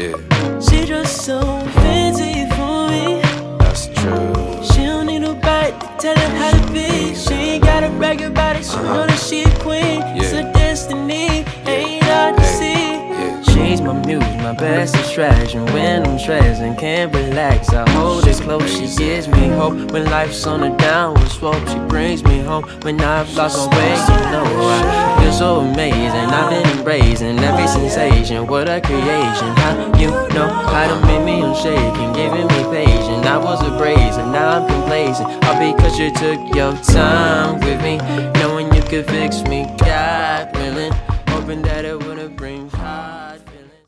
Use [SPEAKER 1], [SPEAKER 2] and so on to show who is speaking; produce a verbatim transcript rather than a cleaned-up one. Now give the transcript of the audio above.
[SPEAKER 1] Yeah.
[SPEAKER 2] She just so fancy for me.
[SPEAKER 1] That's true.
[SPEAKER 2] She don't need nobody to tell her how to be. She ain't gotta brag about it, she
[SPEAKER 1] Uh-huh.
[SPEAKER 2] know that she a queen.
[SPEAKER 1] Yeah.
[SPEAKER 2] It's her destiny, ain't hard to see. She's my muse, my best distraction. When I'm stressing, can't relax, I hold it close. She gives me hope when life's on a downward slope. She brings me home when I've lost my way. You know I feel so amazing. I've been embracing every sensation. What a creation. How you know how to make me unshaken, giving me patience. I was abrasive, now I'm complacent. All because you took your time with me, knowing you could fix me. God willing, hoping that it